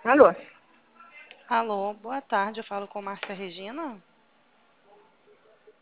Alô? Alô, boa tarde. Eu falo com Márcia Regina.